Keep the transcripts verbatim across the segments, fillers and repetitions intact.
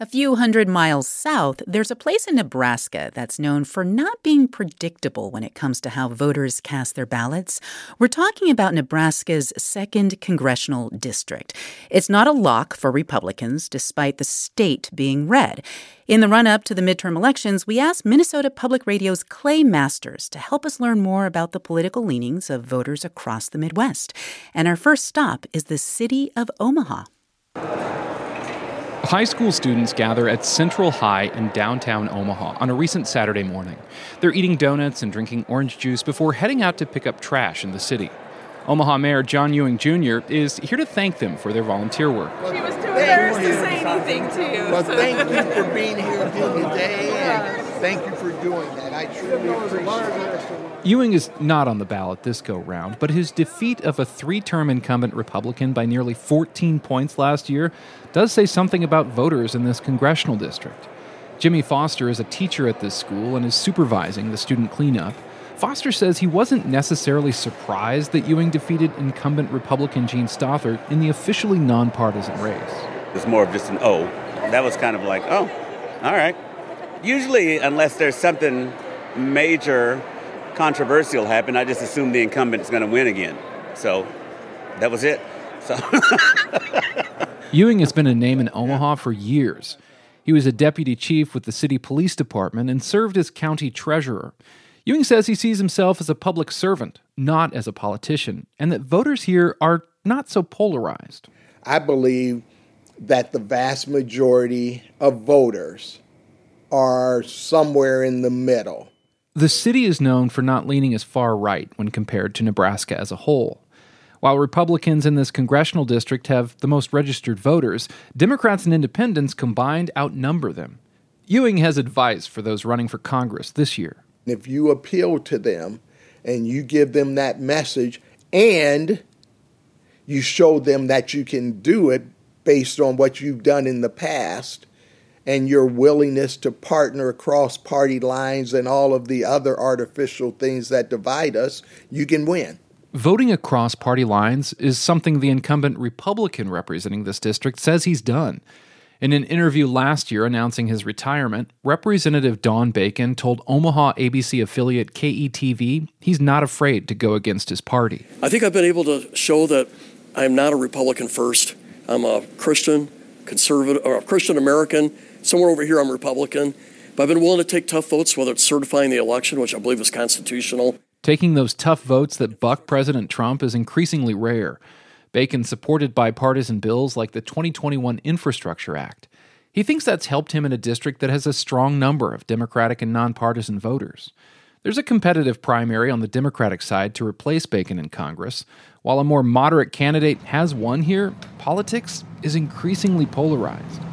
A few hundred miles south, there's a place in Nebraska that's known for not being predictable when it comes to how voters cast their ballots. We're talking about Nebraska's second congressional district. It's not a lock for Republicans, despite the state being red. In the run-up to the midterm elections, we asked Minnesota Public Radio's Clay Masters to help us learn more about the political leanings of voters across the Midwest. And our first stop is the city of Omaha. High school students gather at Central High in downtown Omaha on a recent Saturday morning. They're eating donuts and drinking orange juice before heading out to pick up trash in the city. Omaha Mayor John Ewing Junior is here to thank them for their volunteer work. She was too embarrassed to say anything to you. Well, thank you for being here today, and thank you for doing that. I truly appreciate it. Ewing is not on the ballot this go-round, but his defeat of a three-term incumbent Republican by nearly fourteen points last year does say something about voters in this congressional district. Jimmy Foster is a teacher at this school and is supervising the student cleanup. Foster says he wasn't necessarily surprised that Ewing defeated incumbent Republican Gene Stothert in the officially nonpartisan race. It's more of just an O. That was kind of like, oh, all right. Usually, unless there's something major controversial happen, I just assume the incumbent is going to win again. So that was it. So Ewing has been a name in Omaha for years. He was a deputy chief with the city police department and served as county treasurer. Ewing says he sees himself as a public servant, not as a politician, and that voters here are not so polarized. I believe that the vast majority of voters are somewhere in the middle. The city is known for not leaning as far right when compared to Nebraska as a whole. While Republicans in this congressional district have the most registered voters, Democrats and independents combined outnumber them. Ewing has advice for those running for Congress this year. If you appeal to them and you give them that message and you show them that you can do it based on what you've done in the past and your willingness to partner across party lines and all of the other artificial things that divide us, you can win. Voting across party lines is something the incumbent Republican representing this district says he's done. In an interview last year announcing his retirement, Representative Don Bacon told Omaha A B C affiliate K E T V he's not afraid to go against his party. I think I've been able to show that I'm not a Republican first. I'm a Christian, conservative, or a Christian American. Somewhere over here I'm Republican. But I've been willing to take tough votes, whether it's certifying the election, which I believe is constitutional. Taking those tough votes that buck President Trump is increasingly rare. Bacon supported bipartisan bills like the twenty twenty-one Infrastructure Act. He thinks that's helped him in a district that has a strong number of Democratic and nonpartisan voters. There's a competitive primary on the Democratic side to replace Bacon in Congress. While a more moderate candidate has won here, politics is increasingly polarized.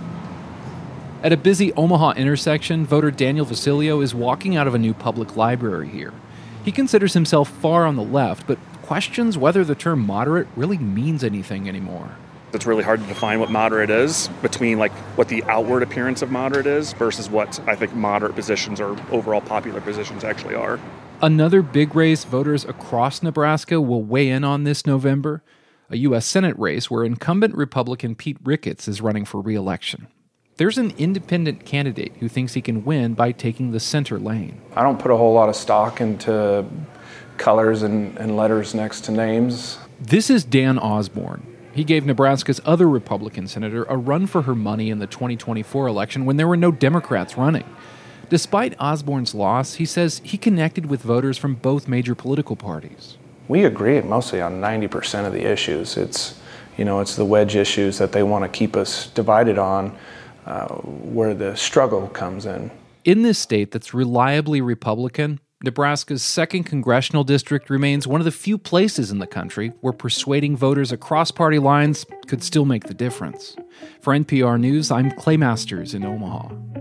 At a busy Omaha intersection, voter Daniel Vasilio is walking out of a new public library here. He considers himself far on the left, but questions whether the term moderate really means anything anymore. It's really hard to define what moderate is between like what the outward appearance of moderate is versus what I think moderate positions or overall popular positions actually are. Another big race voters across Nebraska will weigh in on this November, a U S Senate race where incumbent Republican Pete Ricketts is running for re-election. There's an independent candidate who thinks he can win by taking the center lane. I don't put a whole lot of stock into colors and, and letters next to names. This is Dan Osborne. He gave Nebraska's other Republican senator a run for her money in the twenty twenty-four election when there were no Democrats running. Despite Osborne's loss, he says he connected with voters from both major political parties. We agree mostly on ninety percent of the issues. It's, you know, it's the wedge issues that they want to keep us divided on. Uh, where the struggle comes in. In this state that's reliably Republican, Nebraska's second congressional district remains one of the few places in the country where persuading voters across party lines could still make the difference. For N P R News, I'm Clay Masters in Omaha.